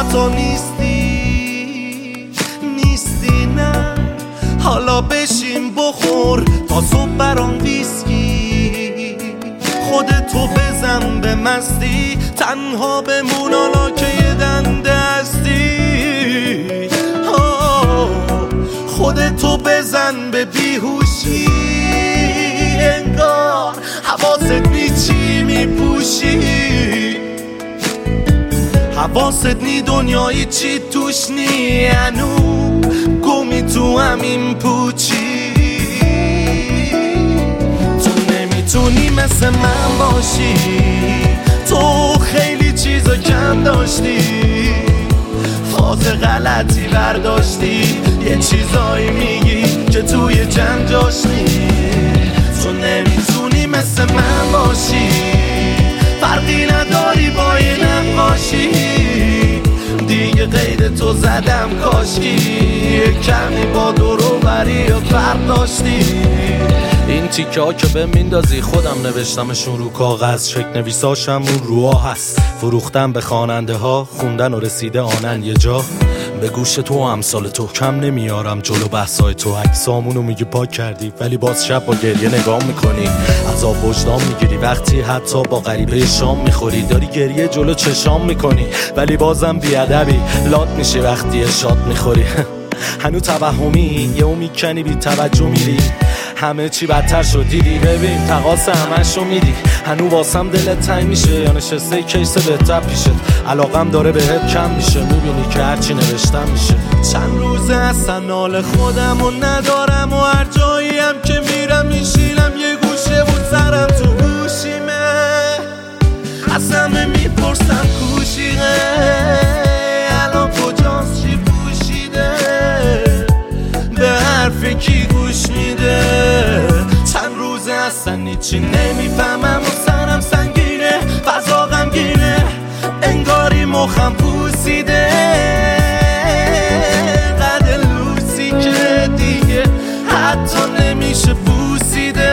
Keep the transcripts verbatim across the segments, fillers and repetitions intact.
حتی نیستی نیستی نه. حالا بشین بخور تا صبح برام ویسکی، خودتو بزن به مستی، تنها بمون حالا که یه دنده هستی. خودتو بزن به بیهوشی، انگار حواست نی چی میپوشی، حواست نی دنیایی چی توش نی، هنو گمی تو همین پوچی. تو نمیتونی مثل من باشی، تو خیلی چیزا کم داشتی، فاز غلطی برداشتی، یه چیزایی میگی که توی جمع جاش نی. تو نمیتونی مثل من باشی، فرقی نداری با یه نقاشی، دیگه قید تو زدم کاشکی، کمی با دورو بری و فرق داشتی. این تیکه ها که به میندازی خودم نوشتمشون رو کاغذ، شک نویساشم اون روها هست، فروختم به خواننده ها، خوندن و رسیده آنن یه جا. به گوش تو و امثال تو کم نمیارم جلو بحثای تو، عکسامونو میگی پاک کردی ولی باز شب با گریه نگاه میکنی، عذاب وجدان میگیری وقتی حتی با غریبه شام میخوری، داری گریه جلو چشام میکنی ولی بازم بیادبی، لات میشه وقتی شاد میخوری. هنو توهمی یهو میکنی بی توجه میری، همه چی بدتر شد دیدی، ببین تقاس همشو میدی، هنو واسم دلت تنگ میشه یا نشسته کیس بهتر پیشت، علاقم داره بهت کم میشه، میبینی که هرچی نوشتم میشه. چند روزه اصلا حال خودم و ندارم و هر جاییم که میرم میشینم یه گوشه بود سرم تو گوشیمه، از همه میپرسم کوشیقه الان کجاست چی پوشیده، به حرف کی گوش میده. چند روزه اصلا نیچی نمیفهمم و سرم سنگینه، فضا غمگینه، انگاری مخم پوسیده، قد لوسی که دیگه حتی نمیشه بوسیده،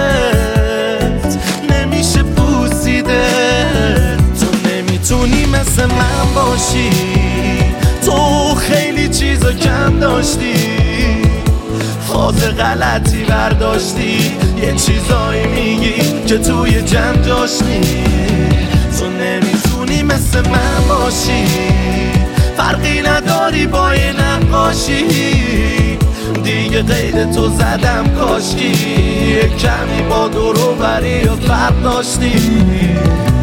نمیشه بوسیده. تو نمیتونی مثل من باشی، تو خیلی چیزا کم داشتی، فاز غلطی برداشتی، یه چیزایی میگی که توی جمع جاش نی. تو نمیتونی مثل من باشی، فرقی نداری با یه نقاشی، دیگه قید تو زدم کاشکی، کمی با دورو بری و فرق داشتی.